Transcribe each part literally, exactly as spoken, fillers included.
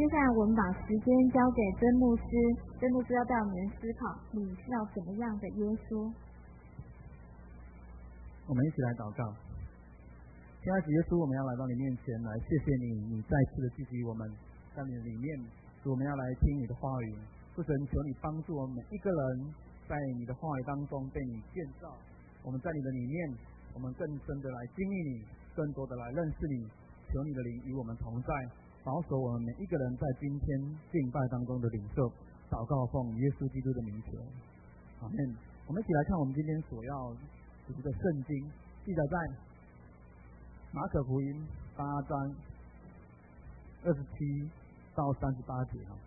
接下来我们把时间交给曾牧师，曾牧师要带我们思考，你是要怎么样的耶稣？ 我们一起来祷告。亲爱的耶稣，我们要来到你面前来，谢谢你，你再次的聚集我们在你的里面，我们要来听你的话语。父神，求你帮助我们每一个人，在你的话语当中被你建造。我们在你的里面，我们更深的来经历你，更多的来认识你。求你的灵与我们同在，保守我们每一个人在今天敬拜当中的领受。祷告奉耶稣基督的名求，阿们。我们一起来看我们今天所要读的圣经，记载在马可福音八章二十七到三十八节哈，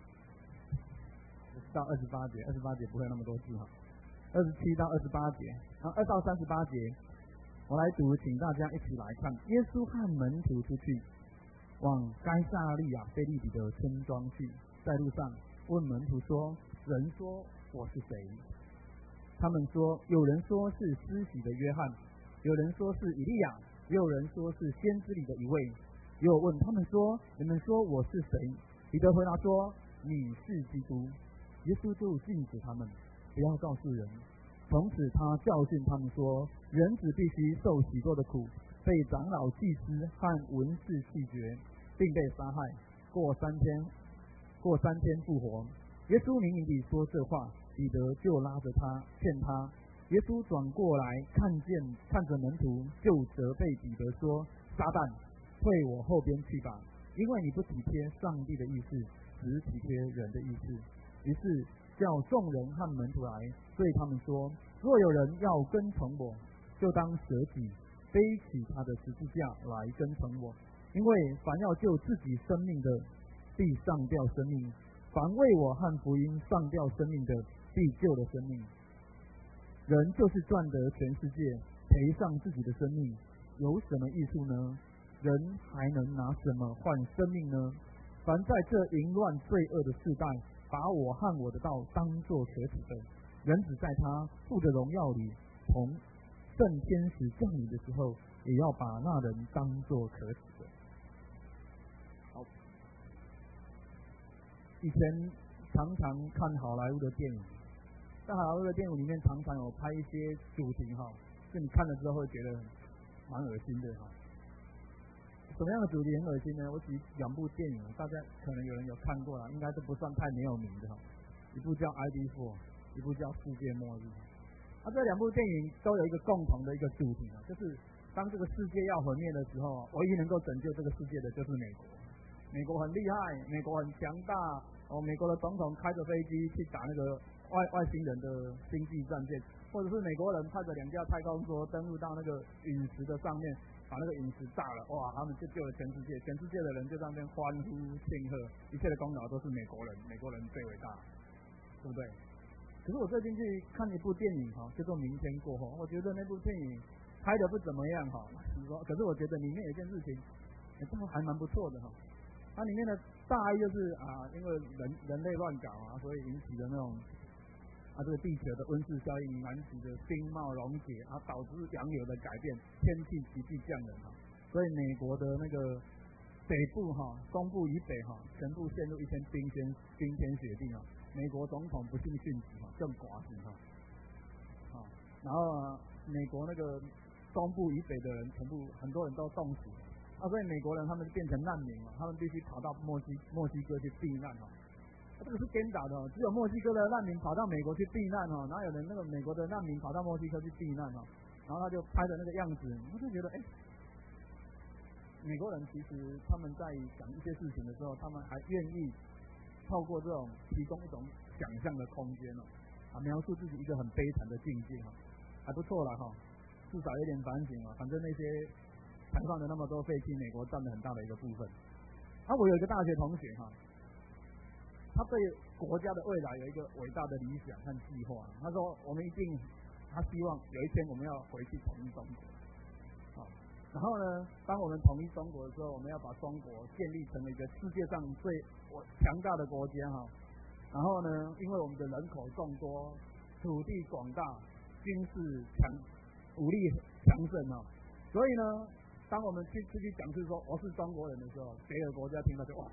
到二十八节，二十八节不会那么多字哈，二十七到二十八节，然后二到三十八节，我来读，请大家一起来看。耶稣和门徒出去，往该撒利亚腓立比的村庄去，在路上问门徒说：“人说我是谁？”他们说：“有人说是施洗的约翰，有人说是以利亚，也有人说是先知里的一位。”又问他们说：“你们说我是谁？”彼得回答说：“你是基督。”耶稣就禁止他们不要告诉人。从此他教训他们说：“人子必须受许多的苦，被长老、祭司和文士弃绝，并被杀害，过三天，过三天复活。”耶稣明明地说这话，彼得就拉着他劝他。耶稣转过来看见看着门徒，就责备彼得说：“撒旦，退我后边去吧，因为你不体贴上帝的意思，只体贴人的意思。”于是叫众人和门徒来，对他们说：“若有人要跟从我，就当舍己，背起他的十字架来跟从我。因为凡要救自己生命的，必上吊生命；凡为我和福音上吊生命的，必救了生命。人就是赚得全世界，赔上自己的生命，有什么益处呢？人还能拿什么换生命呢？凡在这淫乱罪恶的世代，把我和我的道当作可耻的，人子在他父的荣耀里，同圣天使降临的时候，也要把那人当作可耻的。”好，以前常常看好莱坞的电影，在好莱坞的电影里面常常有拍一些主题哈，就你看了之后会觉得蛮恶心的哈。什么样的主题很恶心呢？我举两部电影，大家可能有人有看过了，应该都不算太没有名的哈。一部叫《I D 四》，一部叫《世界末日》。啊，这两部电影都有一个共同的一个主题啊，就是当这个世界要毁灭的时候，唯一能够拯救这个世界的就是美国。美国很厉害，美国很强大哦，美国的总统开着飞机去打那个外外星人的星际战舰，或者是美国人派着两架太空梭登陆到那个陨石的上面，把那个陨石炸了，哇，他们就救了全世界，全世界的人就在那边欢呼庆贺，一切的功劳都是美国人，美国人最伟大，对不对？可是我最近去看一部电影哈，叫做《明天过后》，我觉得那部电影拍的不怎么样哈，说，可是我觉得里面有一件事情，也还蛮不错的哈。它里面的大意就是啊，因为人人类乱搞啊，所以引起的那种啊这个地球的温室效应，引起的冰貌溶解啊，导致洋流的改变，天气急剧降冷啊，所以美国的那个北部哈、东部以北哈，全部陷入一片冰天冰天雪地啊。美国总统不幸殉职哈，更寡死哈，啊，然后啊，美国那个东部以北的人，全部很多人都冻死。啊，所以美国人他们就变成难民了，他们必须跑到墨西墨西哥去避难哈。这个是颠倒的，只有墨西哥的难民跑到美国去避难哈，哪有人那个美国的难民跑到墨西哥去避难哈？然后他就拍的那个样子，我就觉得哎，美国人其实他们在讲一些事情的时候，他们还愿意透过这种提供一种想象的空间哦，啊，描述自己一个很悲惨的境界哈，还不错啦哈，至少有点反省啊，反正那些排放的那么多废气，美国占了很大的一个部分。啊，我有一个大学同学哈，他对国家的未来有一个伟大的理想和计划。他说，我们一定，他希望有一天我们要回去统一中国。啊，然后呢，当我们统一中国的时候，我们要把中国建立成为一个世界上最强大的国家哈。然后呢，因为我们的人口众多，土地广大，军事强，武力强盛啊，所以呢。当我们去出去讲是说我是中国人的时候，别的国家听到就哇，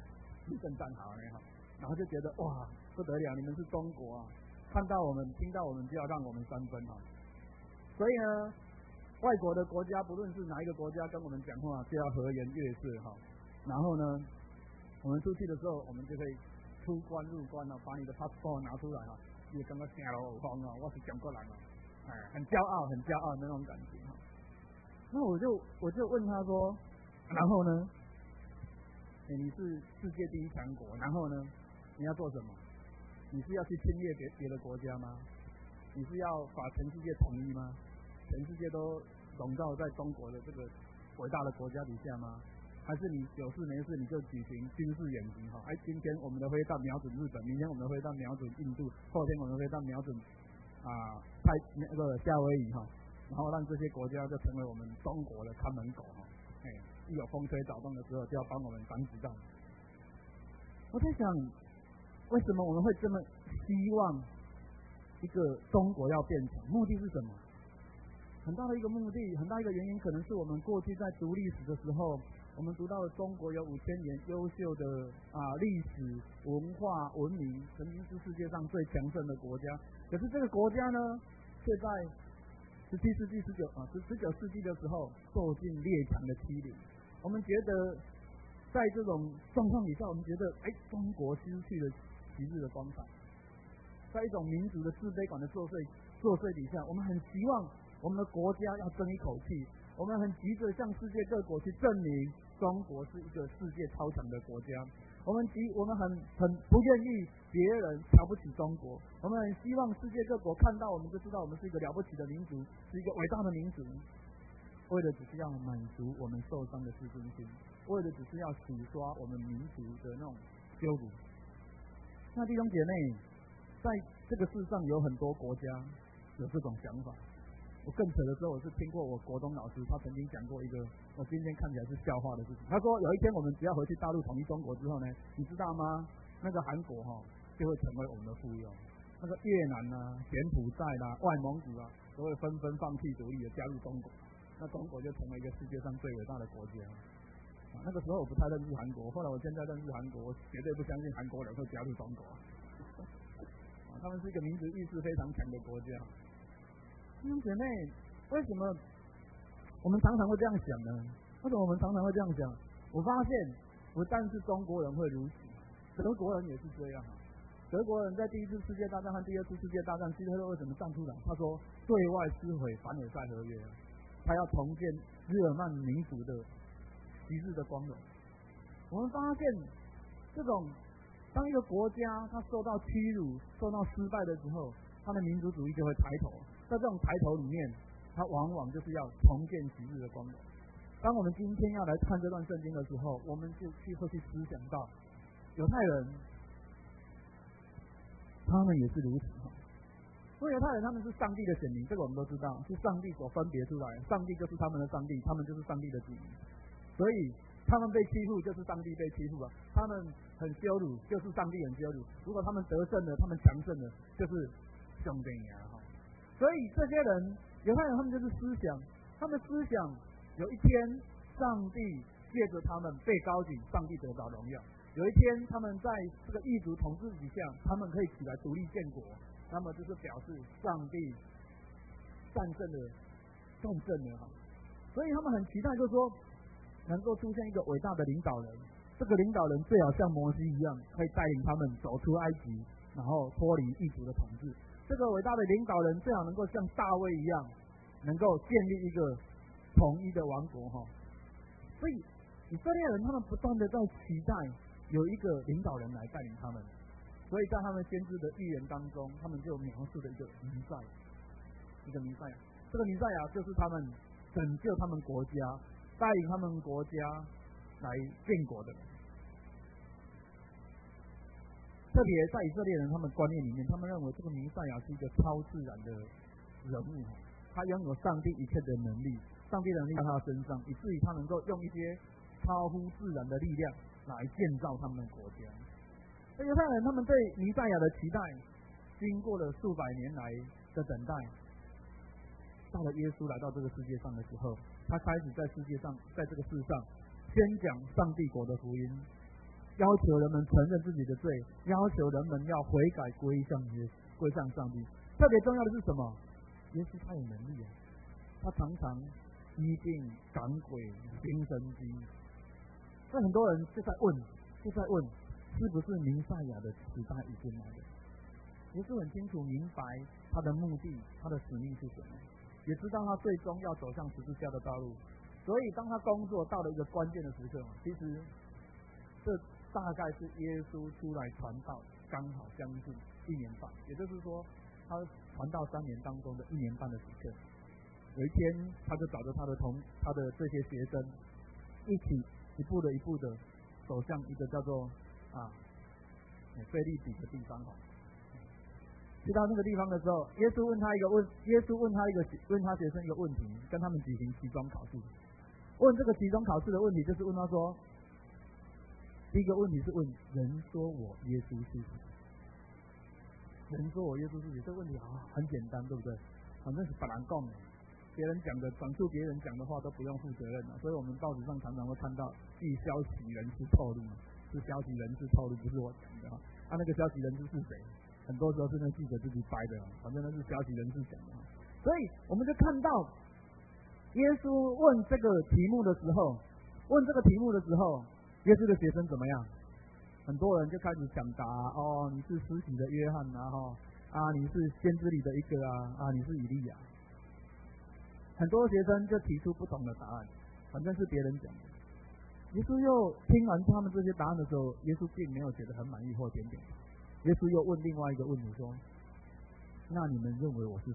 一阵战好呢哈，然后就觉得哇不得了，你们是中国啊，看到我们听到我们就要让我们三分哈。所以呢，外国的国家不论是哪一个国家跟我们讲话，就要和颜悦色哈。然后呢，我们出去的时候，我们就可以出关入关了，把你的 passport 拿出来哈，也跟个声老风啊，我是中国人啊，哎，很骄傲，很骄傲的那种感觉哈。那我就我就问他说，然后呢，欸、你是世界第一强国，然后呢，你要做什么？你是要去侵略别别的国家吗？你是要把全世界统一吗？全世界都笼罩在中国的这个伟大的国家底下吗？还是你有事没事你就举行军事演习哈？哎，今天我们的飞弹瞄准日本，明天我们的飞弹瞄准印度，后天我们的飞弹瞄准啊泰那个夏威夷哈，然后让这些国家就成为我们中国的看门狗哈。哎，一有风吹草动的时候就要帮我们挡子弹。我在想，为什么我们会这么希望一个中国要变强？目的是什么？很大的一个目的，很大一个原因，可能是我们过去在读历史的时候，我们读到了中国有五千年优秀的啊历史文化文明，曾经是世界上最强盛的国家。可是这个国家呢，却在十七世纪、十九啊十十九世纪的时候受尽列强的欺凌。我们觉得，在这种状况底下，我们觉得，哎，中国失去了昔日的光彩。在一种民族的自卑感的作祟作祟底下，我们很希望我们的国家要争一口气，我们很急着向世界各国去证明中国是一个世界超强的国家。我们急，我们很很不愿意别人瞧不起中国，我们很希望世界各国看到我们就知道我们是一个了不起的民族，是一个伟大的民族。为了只是要满足我们受伤的自尊心，为了只是要洗刷我们民族的那种羞辱。那弟兄姐妹，在这个世上有很多国家有这种想法。我更扯的时候，我是听过我国中老师他曾经讲过一个我今天看起来是笑话的事情。他说有一天我们只要回去大陆统一中国之后呢，你知道吗？那个韩国哈、哦、就会成为我们的附庸，那个越南啊、柬埔寨啦、外蒙古啊，都会纷纷放弃独立的加入中国，那中国就成为一个世界上最伟大的国家。啊，那个时候我不太认识韩国，后来我现在认识韩国，我绝对不相信韩国人会加入中国。啊，他们是一个民族意识非常强的国家。弟兄姐妹，为什么我们常常会这样想呢？为什么我们常常会这样想？我发现不但是中国人会如此，德国人也是这样。德国人在第一次世界大战和第二次世界大战，希特勒为什么站出来？他说对外撕毁凡尔赛合约，他要重建日耳曼民族的昔日的光荣。我们发现这种当一个国家它受到屈辱、受到失败的时候，它的民族主义就会抬头。在这种抬头里面，它往往就是要重建昔日的光荣。当我们今天要来看这段圣经的时候，我们就去会去思想到犹太人，他们也是如此。因为犹太人他们是上帝的选民，这个我们都知道，是上帝所分别出来，上帝就是他们的上帝，他们就是上帝的子民，所以他们被欺负就是上帝被欺负啊，他们很羞辱就是上帝很羞辱，如果他们得胜了，他们强盛了，就是兄弟呀。所以这些人，犹太人他们就是思想，他们思想有一天上帝借着他们被高举，上帝得到荣耀。有一天他们在这个异族统治底下，他们可以起来独立建国，那么就是表示上帝战胜了战胜了。所以他们很期待，就是说能够出现一个伟大的领导人，这个领导人最好像摩西一样，可以带领他们走出埃及，然后脱离异族的统治。这个伟大的领导人最好能够像大卫一样，能够建立一个统一的王国哈。所以以色列人他们不断的在期待有一个领导人来带领他们，所以在他们先知的预言当中，他们就描述了一个弥赛亚，一个弥赛亚。这个弥赛亚就是他们拯救他们国家、带领他们国家来建国的人。特别在以色列人他们观念里面，他们认为这个弥赛亚是一个超自然的人物，他拥有上帝一切的能力，上帝的能力在他身上，以至于他能够用一些超乎自然的力量来建造他们的国家。而犹太人他们对弥赛亚的期待，经过了数百年来的等待，到了耶稣来到这个世界上的时候，他开始在世界上，在这个世上宣讲上帝国的福音， 要求人们承认自己的罪，要求人们要悔改归向耶归向上帝。特别重要的是什么？耶稣他有能力啊，他常常医病赶鬼行神迹。所以很多人就在问，就在问，是不是弥赛亚的时代已经来了？耶稣很清楚明白他的目的，他的使命是什么，也知道他最终要走向十字架的道路。所以当他工作到了一个关键的时刻，其实这大概是耶稣出来传道刚好将近一年半，也就是说他传道三年当中的一年半的时刻。有一天他就找着他的同他的这些学生一起一步的一步的走向一个叫做啊腓立比的地方。去到那个地方的时候，耶稣问他一个问，耶稣问他一个问他学生一个问题，跟他们举行期中考试。问这个期中考试的问题，就是问他说，第一个问题是问人说我耶稣是谁？人说我耶稣是谁？这个问题啊很简单，对不对？反正是本人讲的，别人讲的转述别人讲的话都不用负责任了。所以我们报纸上常常会看到，据消息人士透露，是消息人士透露，不是我讲的啊。啊，那个消息人士是谁？很多时候是那记者自己掰的，反正那是消息人士讲的。所以我们就看到耶稣问这个题目的时候，问这个题目的时候，耶稣的学生怎么样？很多人就开始抢答，哦，你是施洗的约翰啊，哈啊，你是先知里的一个啊，啊，你是以利亚。很多学生就提出不同的答案，反正是别人讲的。耶稣又听完他们这些答案的时候，耶稣并没有觉得很满意或点点头。耶稣又问另外一个问题说：“那你们认为我是谁？”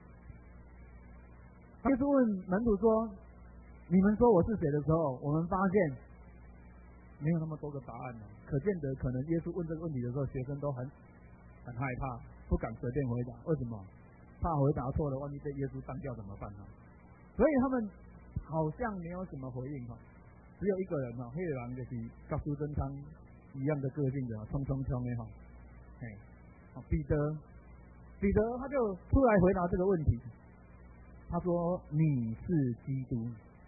耶稣问门徒说：“你们说我是谁的时候，我们发现没有那么多个答案了。可见得可能耶稣问这个问题的时候，学生都很很害怕，不敢随便回答。为什么？怕回答错了，万一被耶稣当掉怎么办呢？所以他们好像没有什么回应哈。只有一个人哈，黑人就是跟苏贞昌一样的个性的，冲冲冲的哈。哎，彼得，彼得他就出来回答这个问题。他说：“你是基督。”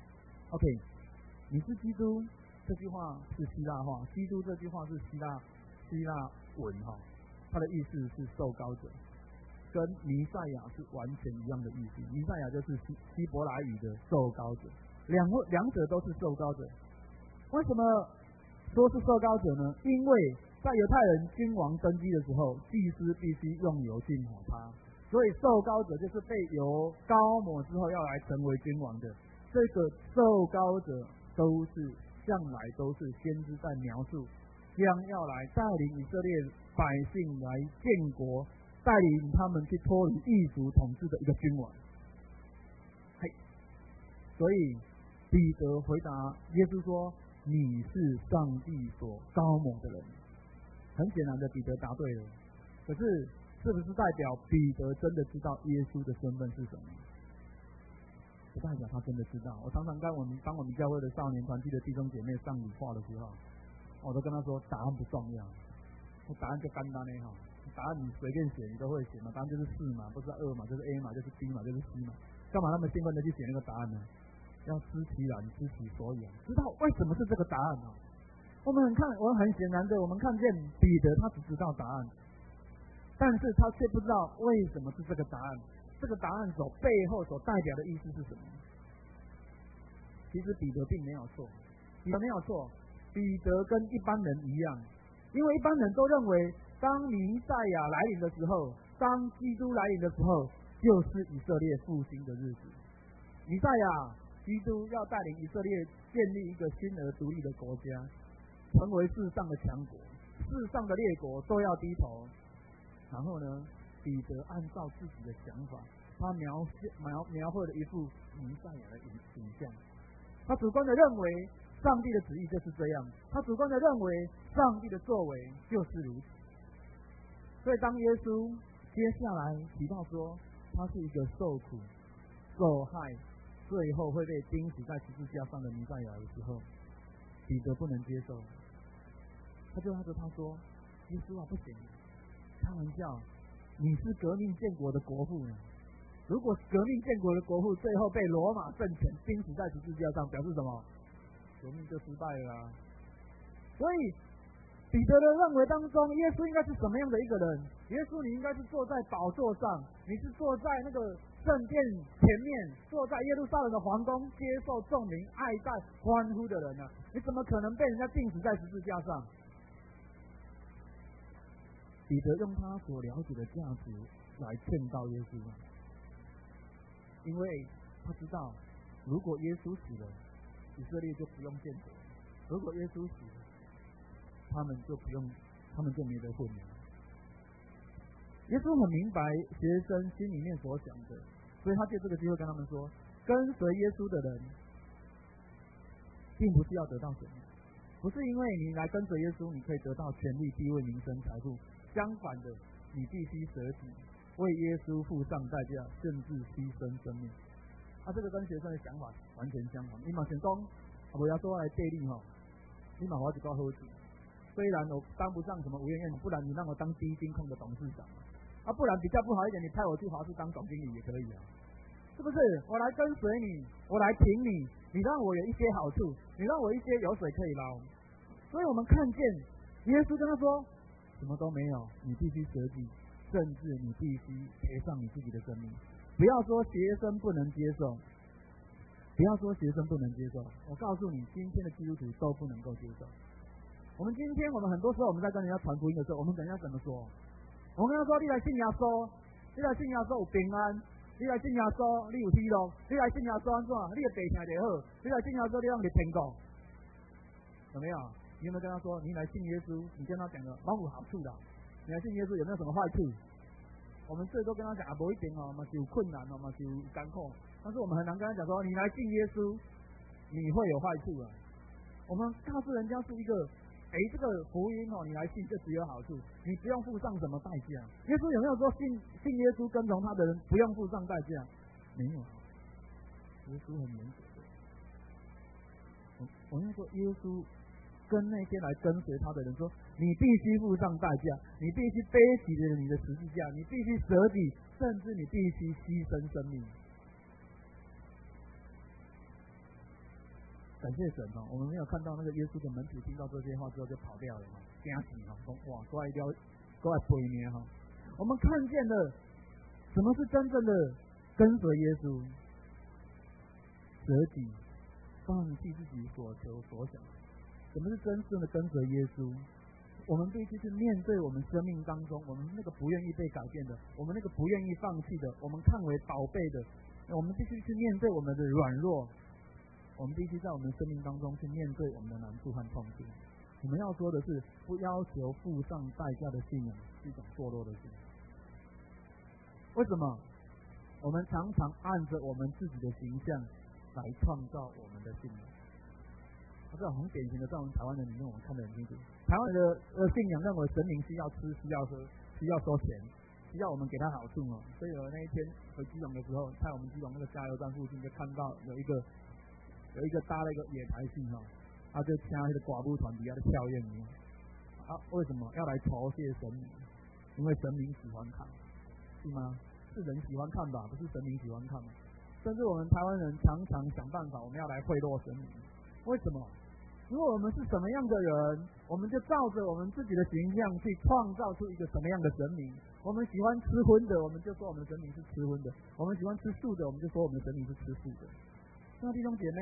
OK， 你是基督这句话是希腊话，基督这句话是希腊希腊文哈，它的意思是受膏者，跟弥赛亚是完全一样的意思。弥赛亚就是希希伯来语的受膏者，两两者都是受膏者。为什么说是受膏者呢？因为在犹太人君王登基的时候，祭司必须用油浸火他，所以受膏者就是被油膏抹之后要来成为君王的。这个受膏者都是向来都是先知在描述将要来带领以色列百姓来建国，带领他们去脱离异族统治的一个君王。嘿，所以彼得回答耶稣说：“你是上帝所膏抹的人。”很显然的，彼得答对了。可是，是不是代表彼得真的知道耶稣的身份是什么？不代表他真的知道。我常常跟我们当我们教会的少年团契的弟兄姐妹上语话的时候，我都跟他说，答案不重要，答案就简单的哈，答案你随便写你都会写嘛，答案就是四嘛，不是二嘛，就是 A 嘛，就是 B 嘛，就是 C 嘛，干嘛那么兴奋的去写那个答案呢？要知其然，知其所以，知道为什么是这个答案啊？我们很看，我们很显然的，我们看见彼得他只知道答案，但是他却不知道为什么是这个答案。这个答案所背后所代表的意思是什么？其实彼得并没有错，彼得没有错，彼得跟一般人一样，因为一般人都认为，当弥赛亚来临的时候，当基督来临的时候，就是以色列复兴的日子。弥赛亚基督要带领以色列建立一个新而独立的国家，成为世上的强国，世上的列国都要低头。然后呢，彼得按照自己的想法，他描描描绘了一幅弥赛亚的形象。他主观的认为上帝的旨意就是这样，他主观的认为上帝的作为就是如此。所以当耶稣接下来提到说他是一个受苦、受害，最后会被钉死在十字架上的弥赛亚的时候，彼得不能接受，他就拉着他说：“耶稣啊，不行，开玩笑。你是革命建国的国父呢？如果革命建国的国父最后被罗马政权钉死在十字架上，表示什么？革命就失败了啊！所以彼得的认为当中，耶稣应该是什么样的一个人？耶稣你应该是坐在宝座上，你是坐在那个圣殿前面，坐在耶路撒冷的皇宫，接受众民爱戴欢呼的人啊！你怎么可能被人家钉死在十字架上？彼得用他所了解的价值来劝告耶稣，因为他知道，如果耶稣死了，以色列就不用建国；如果耶稣死了，他们就不用，他们就没得混了。耶稣很明白学生心里面所想的，所以他借这个机会跟他们说：跟随耶稣的人，并不是要得到什么，不是因为你来跟随耶稣，你可以得到权力、地位、名声、财富。相反的，你必须舍己，为耶稣付上代价，甚至牺牲生命。啊，这个跟学生的想法完全相反。你嘛想讲，啊，不要说来对立哈，你嘛我就搞好处。虽然我当不上什么无院院，不然你让我当低金控的董事长，啊，不然比较不好一点，你派我去华视当总经理也可以啊，是不是？我来跟随你，我来挺你，你让我有一些好处，你让我一些油水可以捞。所以我们看见耶稣跟他说，什么都没有，你必须舍己，甚至你必须赔上你自己的生命。不要说学生不能接受，不要说学生不能接受，我告诉你，今天的基督徒都不能够接受。我们今天，我们很多时候我们在跟人家传福音的时候，我们跟人家怎么说？我们跟他说：你来信耶稣，你来信耶稣有平安；你来信耶稣，你有喜乐；你来信耶稣安怎？你的病听得好；你来信耶稣，你让你天国。有没有？你有没有跟他说，你来信耶稣？你跟他讲了，蛮有好处的。你来信耶稣有没有什么坏处？我们最多跟他讲啊，不一定哦，嘛是有困难哦，嘛是有艰苦。但是我们很难跟他讲说，你来信耶稣，你会有坏处啊。我们告诉人家是一个。哎，这个福音哦，你来信就只有好处，你不用付上什么代价。耶稣有没有说信信耶稣跟从他的人不用付上代价？没有，耶稣很严格的。我我应该说，耶稣跟那些来跟随他的人说，你必须付上代价，你必须背起了你的十字架，你必须舍己，甚至你必须牺牲生命。感谢神哦，我们没有看到那个耶稣的门徒听到这些话之后就跑掉了哈，惊死哈，说哇，过来一条，过来背面哈。我们看见了什么是真正的跟随耶稣，舍己，放弃自己所求所想。什么是真正的跟随耶稣？我们必须去面对我们生命当中，我们那个不愿意被改变的，我们那个不愿意放弃的，我们看为宝贝的，我们必须去面对我们的软弱。我们必须在我们生命当中去面对我们的难处和痛苦。我们要说的是，不要求付上代价的信仰是一种堕落的信仰。为什么？我们常常按着我们自己的形象来创造我们的信仰。这很典型的，在我们台湾人里面，我们看得很清楚。台湾的呃信仰认为神明需要吃、需要喝、需要收钱，需要我们给他好处哦。所以我那一天回基隆的时候，在我们基隆那个加油站附近，就看到有一个。有一个搭了一个野台戏哈，他就请那个寡妇团底下的跳艳舞啊，为什么要来酬谢神明？因为神明喜欢看，是吗？是人喜欢看吧，不是神明喜欢看吗？甚至我们台湾人常常想办法，我们要来贿赂神明，为什么？如果我们是什么样的人，我们就照着我们自己的形象去创造出一个什么样的神明。我们喜欢吃荤的，我们就说我们的神明是吃荤的；我们喜欢吃素的，我们就说我们的神明是吃素的。那弟兄姐妹，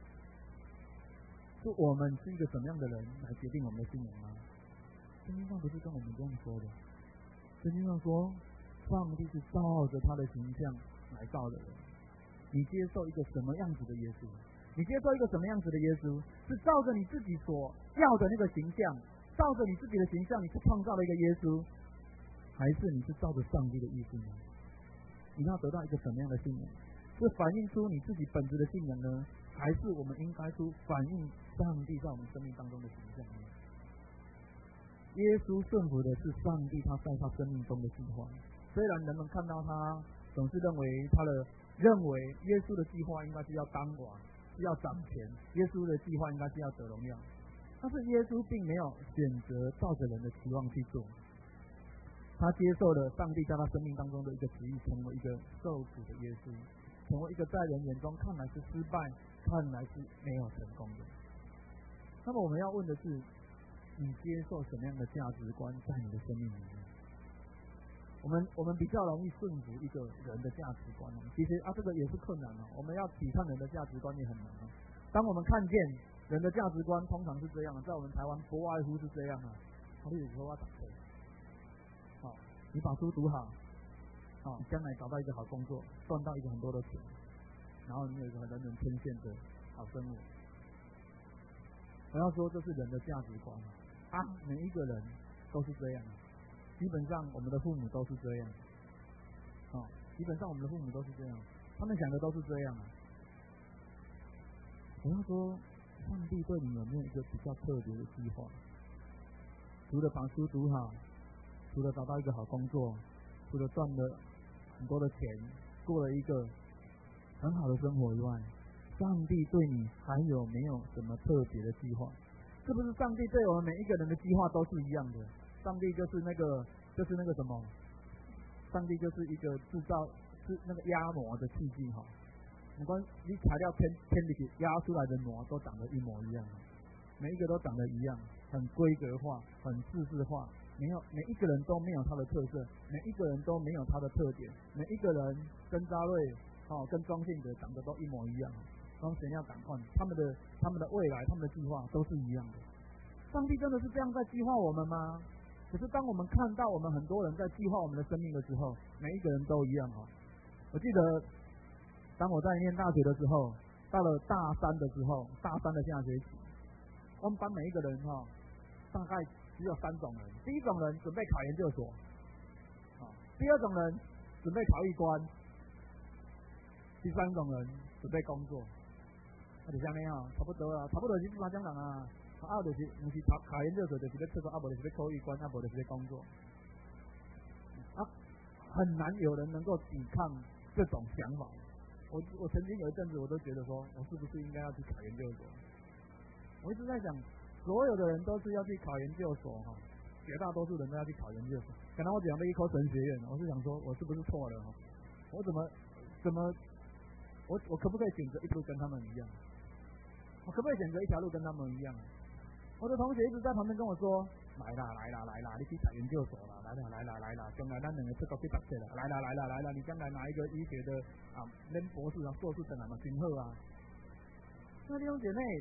就我们是一个什么样的人来决定我们的信仰吗？圣经上不是跟我们这样说的。圣经上说，上帝是照着他的形象来造的人。你接受一个什么样子的耶稣？你接受一个什么样子的耶稣？是照着你自己所要的那个形象，照着你自己的形象，你去创造了一个耶稣，还是你是照着上帝的意思呢？你要得到一个什么样的信仰？是反映出你自己本质的信仰呢，还是我们应该出反映上帝在我们生命当中的形象呢？耶稣顺服的是上帝他在他生命中的计划，虽然人们看到他总是认为他的认为耶稣的计划应该是要当王，是要掌权，耶稣的计划应该是要得荣耀，但是耶稣并没有选择照着人的期望去做，他接受了上帝在他生命当中的一个旨意，成为一个受苦的耶稣，成为一个在人眼中看来是失败、看来是没有成功的。那么我们要问的是， 你接受什么样的价值观在你的生命里面？我们我们比较容易顺服一个人的价值观，其实啊这个也是困难哦。我们要抵抗人的价值观也很难哦。当我们看见人的价值观通常是这样，在我们台湾不外乎是这样啊。例如说我打工，好，你把书读好，好，将来找到一个好工作，赚到一个很多的钱，然后你有一个很人人称羡的好生活。我要说这是人的价值观啊，每一个人都是这样。基本上我们的父母都是这样，哦，基本上我们的父母都是这样，他们想的都是这样啊。我要说，上帝对你有没有一个比较特别的计划？除了把书读好，除了找到一个好工作，除了赚了很多的钱，过了一个很好的生活以外，上帝对你还有没有什么特别的计划？是不是上帝对我们每一个人的计划都是一样的？上帝就是那个，就是那个什么？上帝就是一个制造是那个压模的器具哈。不管你材料添添进去，压出来的模都长得一模一样，每一个都长得一样，很规格化，很制式化，没有每一个人都没有他的特色，每一个人都没有他的特点，每一个人跟扎瑞哦跟庄信哲长得都一模一样，当神要赶快，他们的他们的未来，他们的计划都是一样的。上帝真的是这样在计划我们吗？可是当我们看到我们很多人在计划我们的生命的时候，每一个人都一样哈。我记得当我在念大学的时候，到了大三的时候，大三的下学期，我们班每一个人哈，大概只有三种人。第一种人准备考研究所，第二种人准备考一关，第三种人准备工作。啊，就这样啊，差不多啊，差不多是三种人啊。啊，就是不是考考研究所，就是要测过，啊，无就是要考一关，啊，无就是要工作。啊，很难有人能够抵抗这种想法。我我曾经有一阵子，我都觉得说，我是不是应该要去考研究所？我一直在想，所有的人都是要去考研究所哈，绝大多数人都要去考研究所。可能我讲了一科神学院，我是想说，我是不是错了哈？我怎么怎么，我我可不可以选择一路跟他们一样？我可不可以选择一条路跟他们一样？我的同学一直在旁边跟我说：“来啦，来啦，来啦，你去考研究所啦，来啦，来啦，来啦，将来咱两个出国去读册啦，来啦，来啦，来啦，你将来拿一个医学的啊，念博士啊、硕士等来嘛，真好啊。”那弟兄姐妹，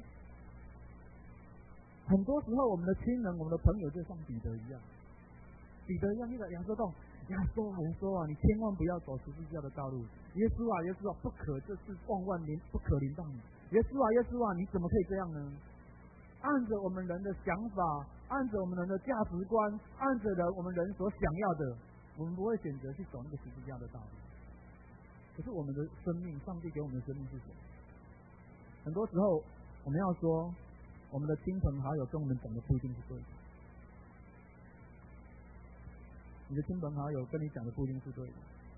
很多时候我们的亲人、我们的朋友就像彼得一样，彼得一样，那个亚瑟洞，亚瑟啊，亚瑟啊，你千万不要走十字架的道路。耶稣啊，耶稣啊，不可，这是万万临不可临到你。耶稣啊，耶稣啊，你怎么可以这样呢？按着我们人的想法，按着我们人的价值观，按着人我们人所想要的，我们不会选择去走那个十字架的道路。可是我们的生命，上帝给我们的生命是什么？很多时候我们要说，我们的亲朋好友跟我们讲的不一定是对的。你的亲朋好友跟你讲的不一定是对的。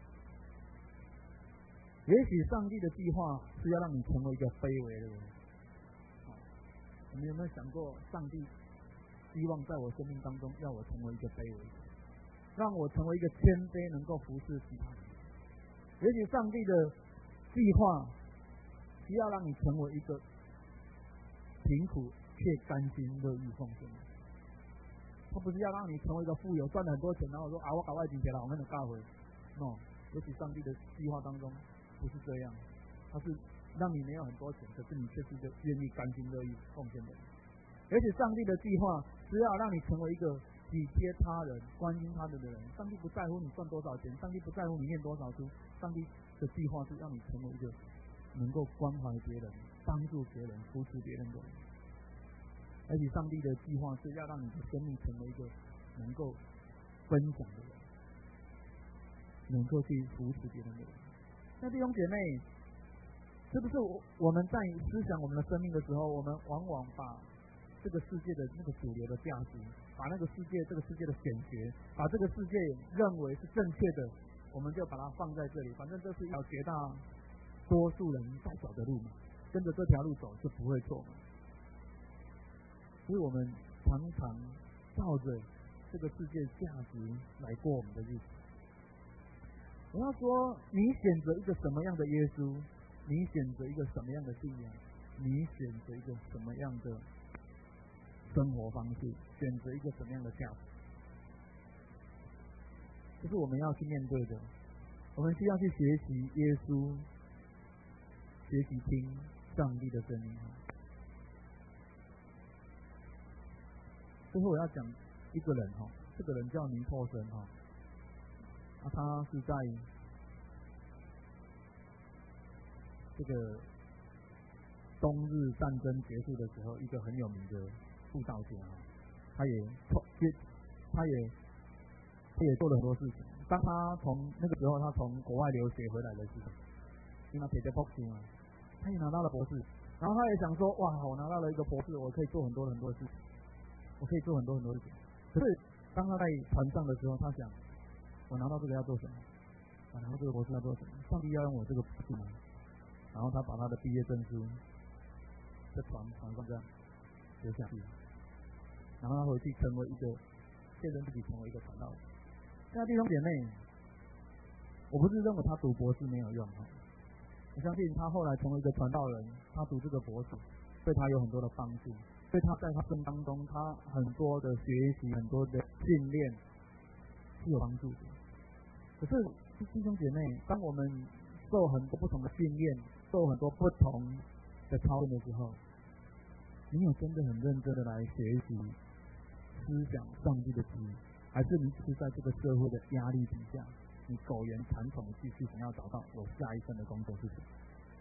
也许上帝的计划是要让你成为一个卑微的人。你们有没有想过，上帝希望在我生命当中要我成为一个卑微者，让我成为一个谦卑，能够服侍其他人？也许上帝的计划是要让你成为一个贫苦却甘心乐意奉献。他不是要让你成为一个富有，赚了很多钱，然后说啊，我搞外景钱了，我们能教会。no， 也许上帝的计划当中不是这样，他是让你没有很多钱，可是你却是一个愿意甘心乐意奉献的人。而且上帝的计划是要让你成为一个体贴他人、关心他人的人。上帝不在乎你赚多少钱，上帝不在乎你念多少书，上帝的计划是让你成为一个能够关怀别人、帮助别人、扶持别人的人。而且上帝的计划是要让你的生命成为一个能够分享的人，能够去扶持别人的人。那弟兄姐妹，是不是我我们在思想我们的生命的时候，我们往往把这个世界的那个主流的价值，把那个世界这个世界的显学，把这个世界认为是正确的，我们就把它放在这里，反正这是一条绝大多数人在走的路嘛，跟着这条路走就不会错嘛。所以我们常常照着这个世界价值来过我们的日子。我要说，你选择一个什么样的耶稣，你选择一个什么样的信仰，你选择一个什么样的生活方式，选择一个什么样的价值，这是我们要去面对的。我们需要去学习耶稣，学习听上帝的声音。最后我要讲一个人哈，这个人叫尼寇森哈，啊，他是在这个冬日战争结束的时候，一个很有名的布道家哈，他也他也他也做了很多事情。当他从那个时候，他从国外留学回来的时候，因为他铁的博士嘛，他也拿到了博士，然后他也想说，哇，我拿到了一个博士，我可以做很多很多的事情，我可以做很多很多的事情。可是当他在船上的时候，他想，我拿到这个要做什么？我拿到这个博士要做什么？上帝要用我这个博士吗？然后他把他的毕业证书在船船上这样留下去，然后他回去成为一个见证自己成为一个传道人。现在弟兄姐妹，我不是认为他读博士没有用，我相信他后来成为一个传道人，他读这个博士对他有很多的帮助，对他在他生当中他很多的学习很多的训练是有帮助的。可是弟兄姐妹，当我们受很多不同的训练，受很多不同的操练的时候，你有真的很认真的来学习思想上帝的旨意，还是你只是在这个社会的压力底下，你苟延残喘的继续想要找到我下一份的工作是什么？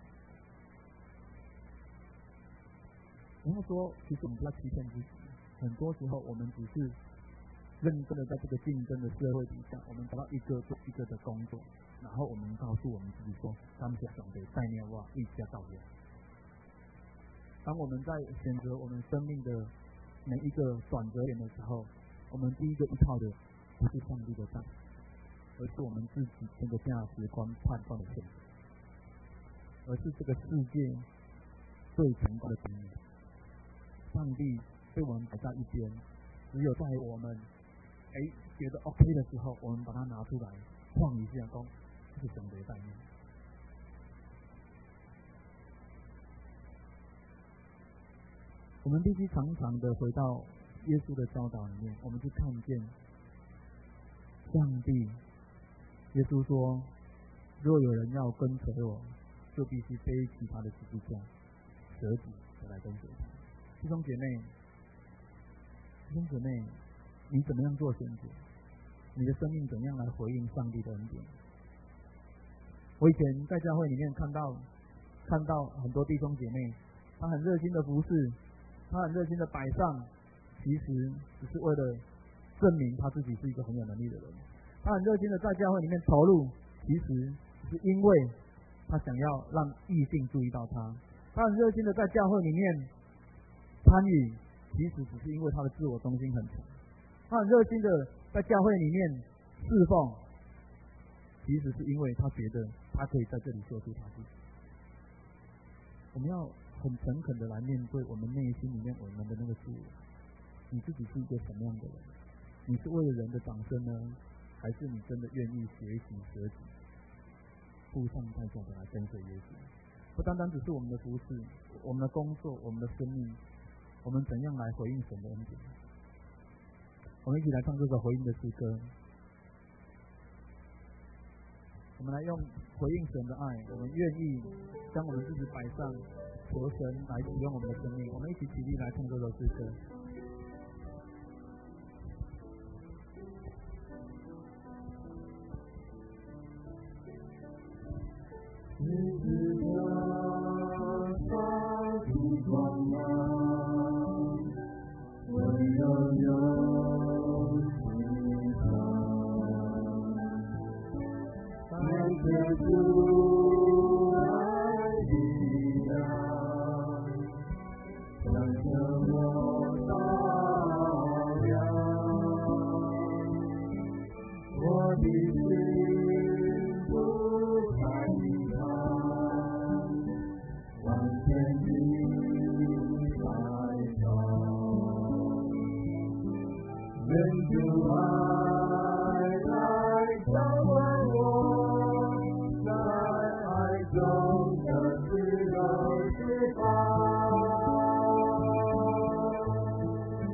我要说，其实我们不要欺骗自己，很多时候我们只是认真的在这个竞争的社会底下，我们找到一个做一个的工作，然后我们告诉我们自己说，他们想的概念哇，一家到底。当我们在选择我们生命的每一个转折点的时候，我们第一个依靠的不是上帝的道，而是我们自己这个价值观判断的选择，而是这个世界最成功的经验。上帝被我们摆在一边，只有在我们哎觉得 OK 的时候，我们把它拿出来晃一下，说这是神的概念。我们必须常常的回到耶稣的教导里面，我们去看见上帝。耶稣说，若有人要跟随我，就必须背起他的十字架，舍己来跟随他。弟兄姐妹，弟兄姐妹，你怎么样做选择？你的生命怎样来回应上帝的恩典？我以前在教会里面看到看到很多弟兄姐妹，他很热心的服侍，他很热心的摆上，其实只是为了证明他自己是一个很有能力的人。他很热心的在教会里面投入，其实是因为他想要让异性注意到他。他很热心的在教会里面参与，其实只是因为他的自我中心很强。他很热心的在教会里面侍奉，其实是因为他觉得他可以在这里做出他自己。我们要很诚恳的来面对我们内心里面我们的那个自我。你自己是一个什么样的人？你是为了人的掌声呢，还是你真的愿意学习舍己，付上代价的来跟随耶稣？不单单只是我们的服事，我们的工作，我们的生命，我们怎样来回应神的恩典？我们一起来唱这首回应的诗歌。我们来用回应神的爱，我们愿意将我们自己摆上，求神来使用我们的生命。我们一起起立来唱这首诗歌。 十字架洒出光芒，温柔又慈祥，带着主爱力量，向着我照亮，我的心不再迷茫，往前你来照，愿主爱来浇灌我，在爱中的自由释放，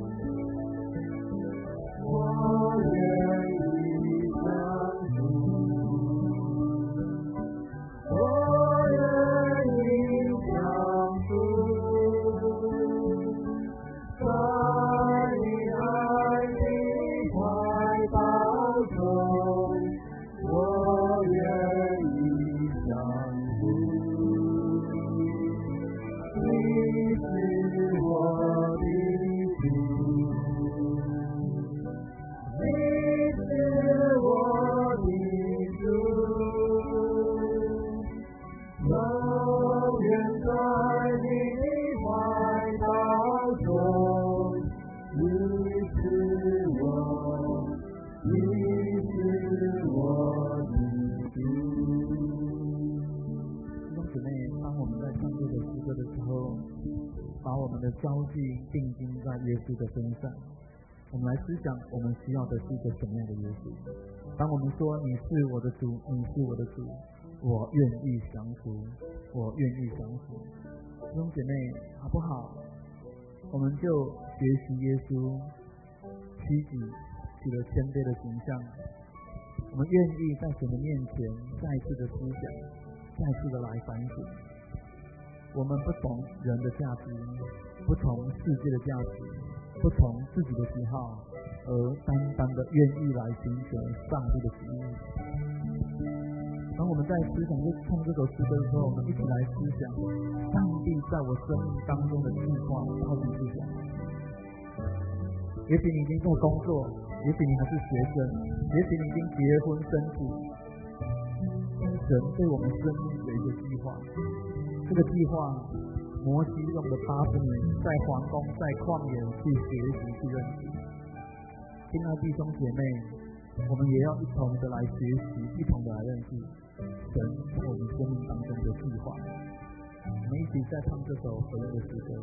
定睛在耶稣的身上。我们来思想，我们需要的是一个什么样的耶稣？当我们说你是我的主，你是我的主，我愿意降服，我愿意降服。弟兄姐妹，好不好？我们就学习耶稣屈己，取了谦卑的形象。我们愿意在神的面前再次的思想，再次的来反省。我们不从人的价值，不从世界的价值，不从自己的喜好，而单单的愿意来寻求上帝的旨意。当我们在思想就唱这首诗歌的时候，我们一起来思想上帝在我生命当中的计划到底是什么。也许你已经在工作，也许你还是学生，也许你已经结婚生子，神对我们生命有一个计划。这个计划，摩西用了八十年在皇宫在旷野去学习去认识。亲爱的弟兄姐妹，我们也要一同的来学习，一同的来认识神在我们生命当中的计划。我们一起再唱这首回应的诗歌。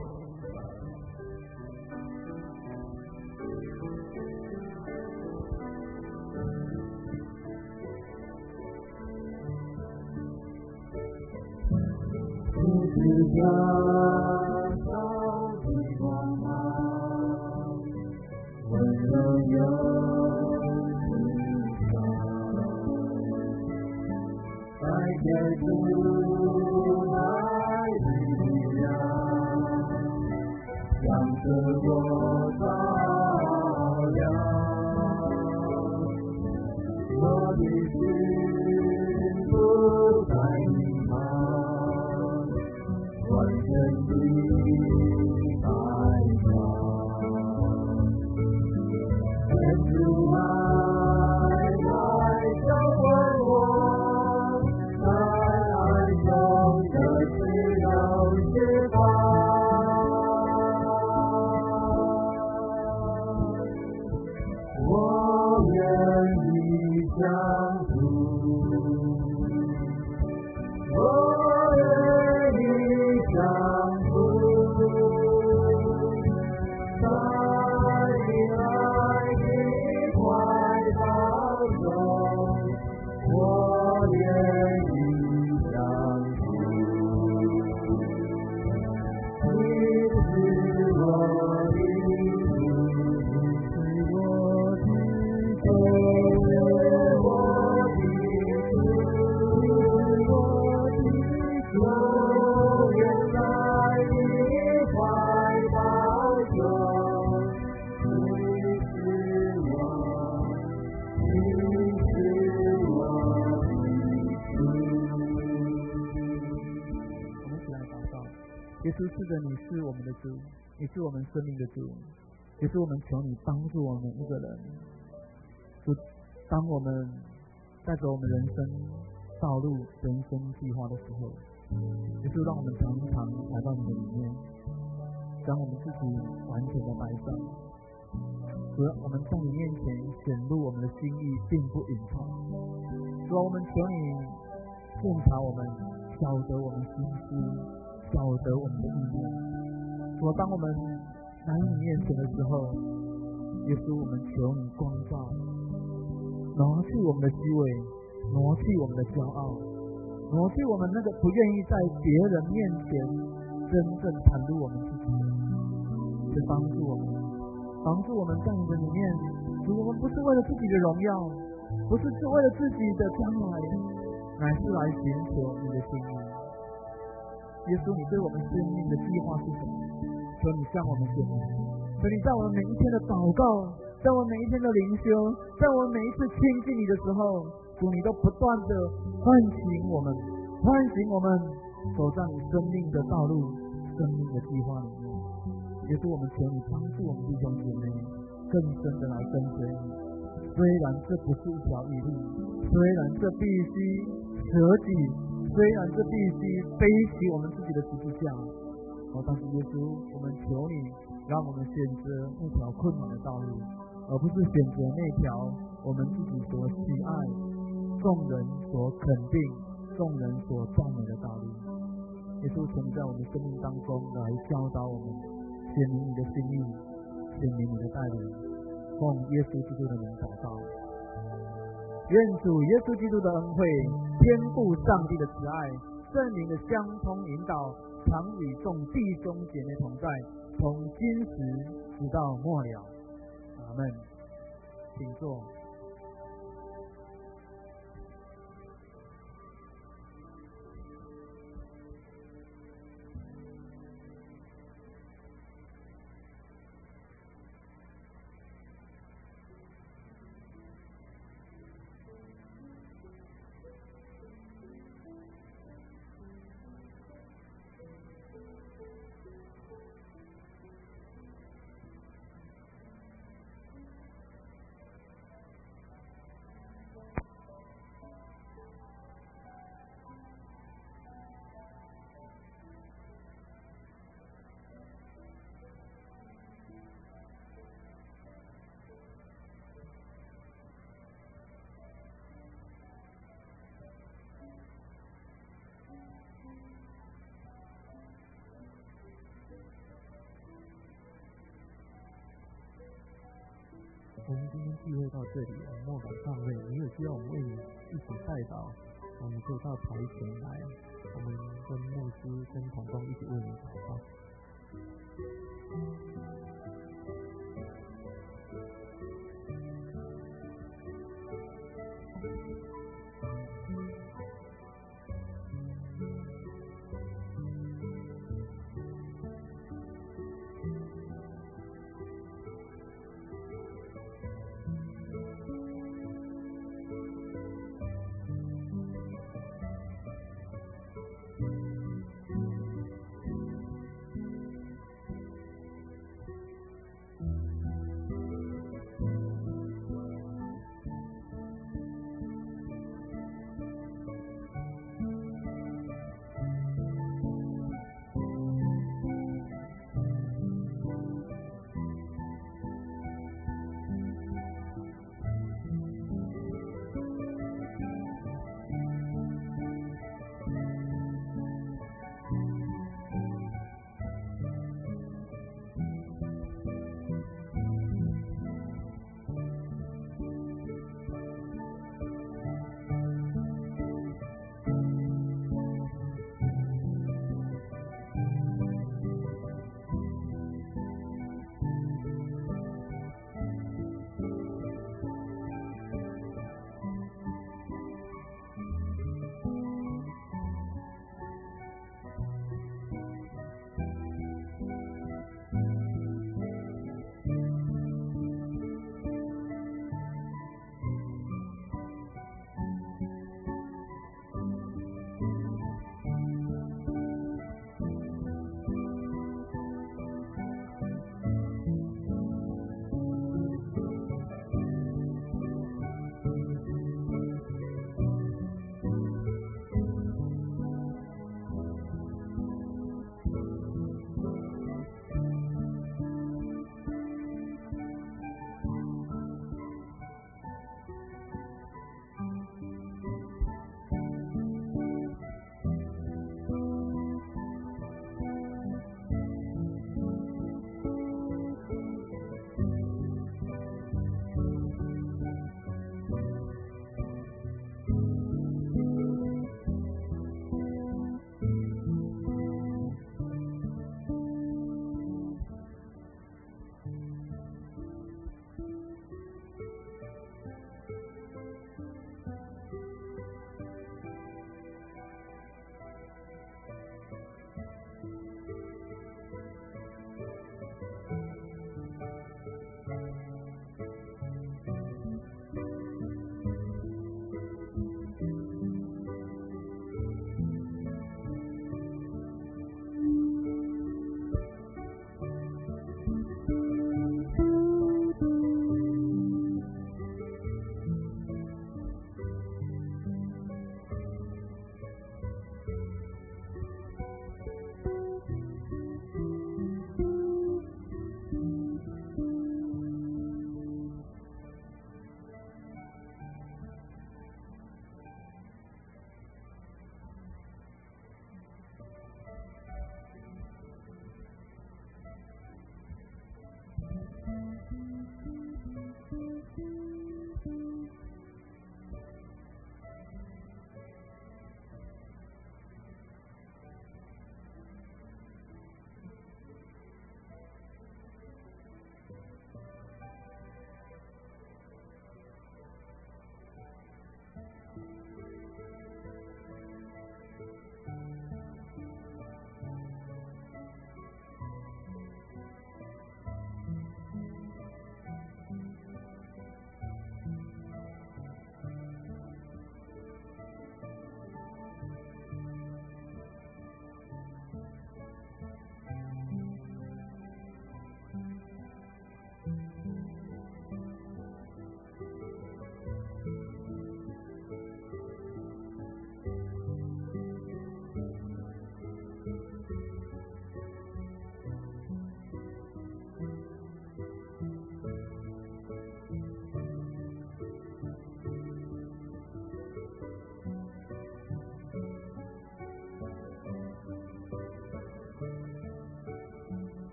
是家乡的光芒，温柔又慈祥，在天主爱的力量，向着我照亮，我的心不再迷茫。完全的爱光，天主爱来浇灌我，在爱中的自由释放。我愿意降服，我愿意降服，在你爱的怀抱中，我愿意降服。你是我的主，你是我的主，你是我的主，你是我的主。我愿在你怀抱中，你是我，你是我的主。 我们一起来祷告。耶稣，是的，你是我们的主，你是我们生命的主。也是我们求你帮助我们每一个人。主，当我们带着我们人生道路、人生计划的时候，也是让我们常常来到你的里面，将我们自己完全的摆上。主，我们在你面前显露我们的心意，并不隐藏。主，我们求你鉴察我们，晓得我们心思，晓得我们的意念。主，当我们来到你面前的时候，耶稣，我们求你光照，挪去我们的虚伪，挪去我们的骄傲，挪去我们那个不愿意在别人面前真正袒露我们自己，是帮助我们，帮助我们在你的里面。主，我们不是为了自己的荣耀，不是是为了自己的将来，乃是来寻求你的心意。耶稣，你对我们生命的计划是什么？求你向我们显明，求你在我们每一天的祷告，在我们每一天的灵修，在我们每一次亲近你的时候，主，你都不断的唤醒我们，唤醒我们走上你生命的道路、生命的计划里面。也是我们求你帮助我们弟兄姐妹更深的来跟随你。虽然这不是一条义路，虽然这必须舍己，虽然这必须背起我们自己的十字架，哦，但是耶稣，我们求你，让我们选择那条困难的道路，而不是选择那条我们自己所喜爱、众人所肯定、众人所赞美的道路。耶稣，求你在我们生命当中来教导我们， 显明你的心意，显明你的带领，奉耶稣基督的名祷告。愿主耶稣基督的恩惠、天父上帝的慈爱、圣灵的相通引导，常与众弟兄姐妹同在，从今时直到末了。阿们。请坐。 我们今天聚会到这里，我们默祷上会，你有需要我们为你一起代祷，我们可以到台前来，我们跟牧师跟同工一起为你祷告。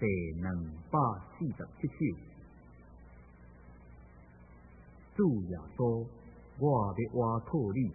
第两百四十七首。主耶稣，我要倚靠你。